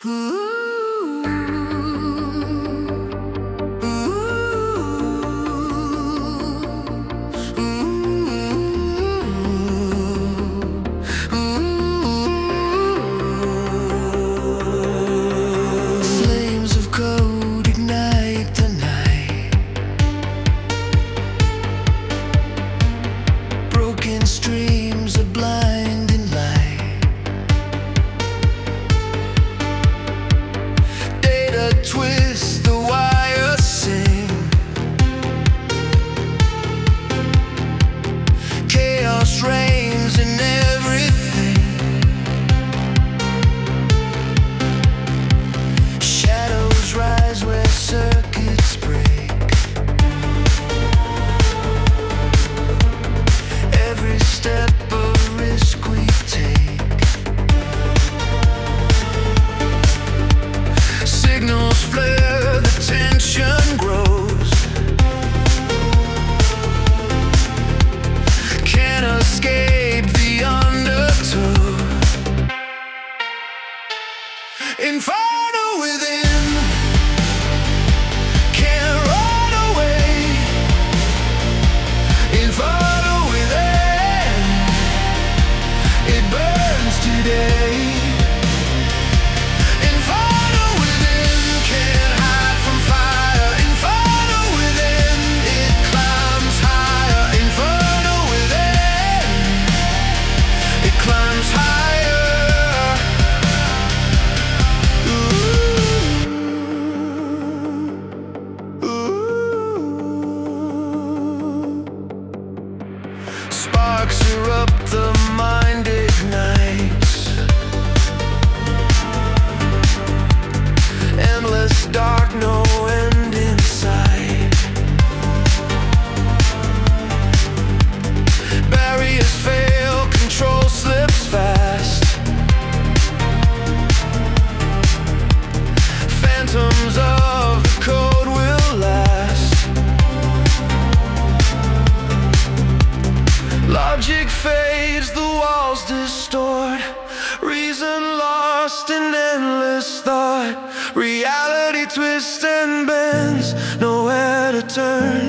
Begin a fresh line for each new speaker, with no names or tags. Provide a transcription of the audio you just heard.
Flames of code ignite the night. Broken streams of blinding light. Data twist, the wires sing. Chaos reigns in everything. Shadows rise where circuits break. Every step a risk we take. Signals flare, the tension grows. Can't escape the undertow. Inferno within, can't run away. Inferno within, it burns today. Inferno within, can't hide from fire. Inferno within, it climbs higher. Inferno within, it climbs higher. Sparks erupt, the mind ignites. Endless dark, no end in sight. Barriers fail, control slips fast. Phantoms of the code will last. Logic fades, the walls distort. Reason lost in endless thought. Reality twists and bends, nowhere to turn.